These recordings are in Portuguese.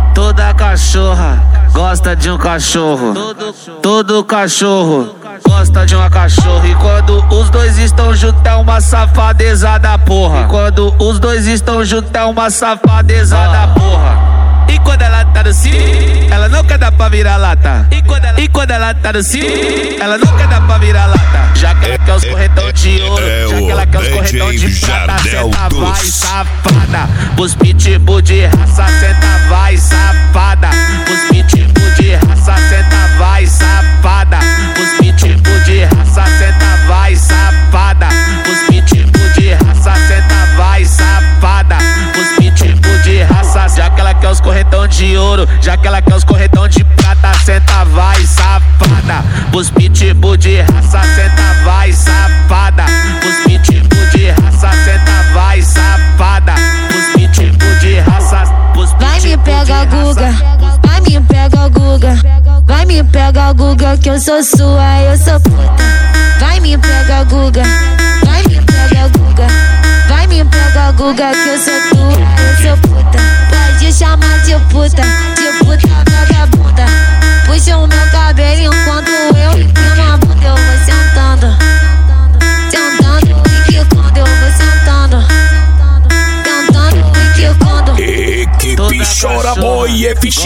Toda cachorra gosta de um cachorro. Todo cachorro gosta de uma cachorra. E quando os dois estão juntos é uma safadeza da porra. E quando os dois estão juntos é uma safadeza da porra. E quando ela tá no cio, ela não quer dar pra virar lata. E quando ela tá no cio, ela não quer dar pra virar lata. Já que ela quer os corretão de ouro, já que ela quer os corretão de prata, senta vai safada. Os pitbull de raça, senta vai safada. Os pitbull de raça, senta vai safada. Os pitbull de raça, senta vai safada. Os pitbull de raça, senta vai safada. Os pitbull de raça, já que ela quer os corretão de ouro, já que ela quer os corretão de prata, senta vai safada. Os pitbull de raça, senta vai safada. Os pitbull de raça, senta vai safada. Os pitbull de raça, vai me pega Guga, vai me pega Guga, vai me pega Guga que eu sou sua, eu sou puta. Vai me pega Guga, vai me pega Guga, vai me pega Guga que eu sou tua, eu sou puta. Pode chamar de puta vagabunda. Puxa o meu cabelo enquanto eu empino a bunda. Eu vou sentando, sentando e quicando. Eu vou sentando, sentando e quicando. Equipe Chora Boy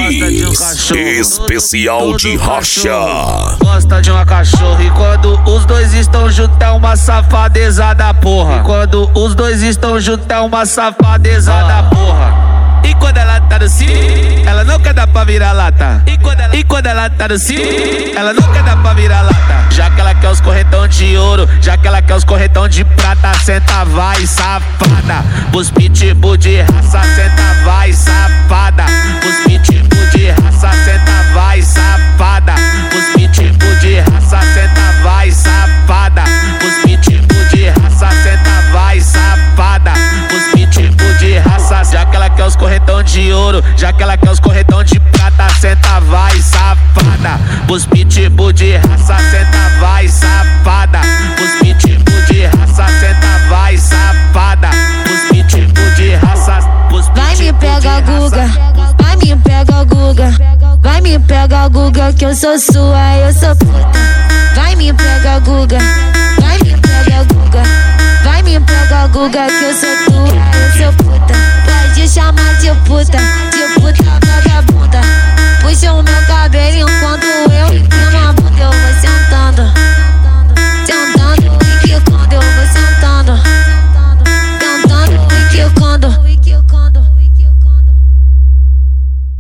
FX, especial de racha. Gosta de uma cachorra. E quando os dois estão juntos é uma safadeza da porra. E quando os dois estão juntos é uma safadeza da porra. E quando ela tá no cio, ela não quer dar pra virar lata. E quando ela tá no cio, ela não quer dar pra virar lata. Já que ela quer os corretão de ouro, já que ela quer os corretão de prata, senta vai safada. Os pitbull de raça, senta vai safada. Os pitbull de raça, senta vai safada. Os pitbull de raça, senta vai safada. Os pitbull de raça, senta vai safada. Os pitbull de raça, já que ela quer os corretão de ouro, já que ela quer os corretão de prata, senta vai safada. Os pitbull de raça, senta vai safada. Os pitbull de raça, senta vai safada. Os pitbull de raça, vai me pega Guga, vai me pega Guga, vai me pega Guga que eu sou sua, eu sou puta. Vai me pega Guga, vai me pega Guga, vai me pega Guga que eu sou tua, eu sou puta. Pode chamar de puta